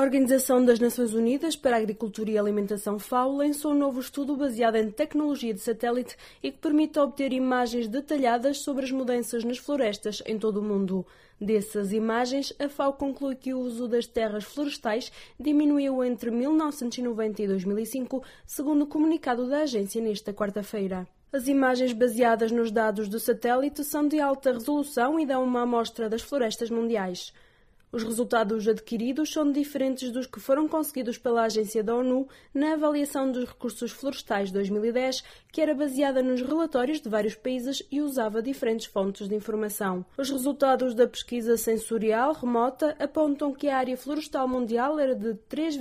Organização das Nações Unidas para a Agricultura e Alimentação FAO lançou um novo estudo baseado em tecnologia de satélite e que permite obter imagens detalhadas sobre as mudanças nas florestas em todo o mundo. Dessas imagens, a FAO conclui que o uso das terras florestais diminuiu entre 1990 e 2005, segundo o comunicado da agência nesta quarta-feira. As imagens baseadas nos dados do satélite são de alta resolução e dão uma amostra das florestas mundiais. Os resultados adquiridos são diferentes dos que foram conseguidos pela Agência da ONU na avaliação dos recursos florestais 2010, que era baseada nos relatórios de vários países e usava diferentes fontes de informação. Os resultados da pesquisa sensorial remota apontam que a área florestal mundial era de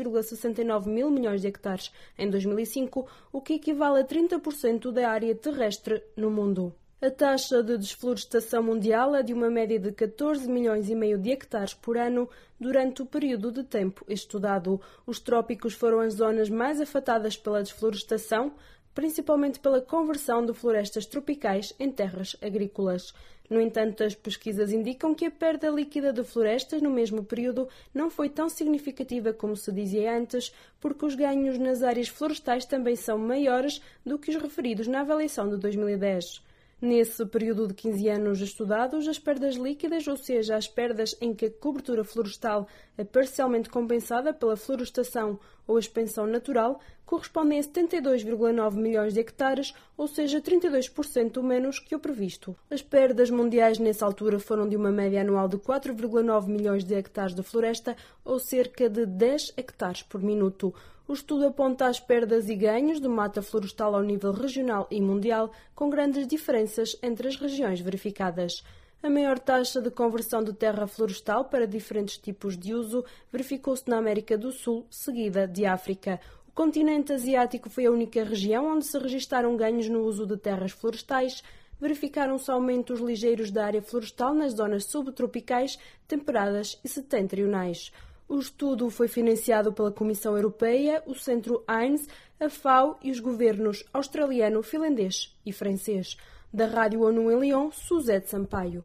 3,69 mil milhões de hectares em 2005, o que equivale a 30% da área terrestre no mundo. A taxa de desflorestação mundial é de uma média de 14 milhões e meio de hectares por ano durante o período de tempo estudado. Os trópicos foram as zonas mais afetadas pela desflorestação, principalmente pela conversão de florestas tropicais em terras agrícolas. No entanto, as pesquisas indicam que a perda líquida de florestas no mesmo período não foi tão significativa como se dizia antes, porque os ganhos nas áreas florestais também são maiores do que os referidos na avaliação de 2010. Nesse período de 15 anos estudados, as perdas líquidas, ou seja, as perdas em que a cobertura florestal é parcialmente compensada pela florestação ou expansão natural, correspondem a 72,9 milhões de hectares, ou seja, 32% menos que o previsto. As perdas mundiais nessa altura foram de uma média anual de 4,9 milhões de hectares de floresta, ou cerca de 10 hectares por minuto. O estudo aponta as perdas e ganhos de mata florestal ao nível regional e mundial, com grandes diferenças entre as regiões verificadas. A maior taxa de conversão de terra florestal para diferentes tipos de uso verificou-se na América do Sul, seguida de África. O continente asiático foi a única região onde se registaram ganhos no uso de terras florestais. Verificaram-se aumentos ligeiros da área florestal nas zonas subtropicais, temperadas e setentrionais. O estudo foi financiado pela Comissão Europeia, o Centro Heinz, a FAO e os governos australiano, finlandês e francês. Da Rádio ONU em Lyon, Suzete Sampaio.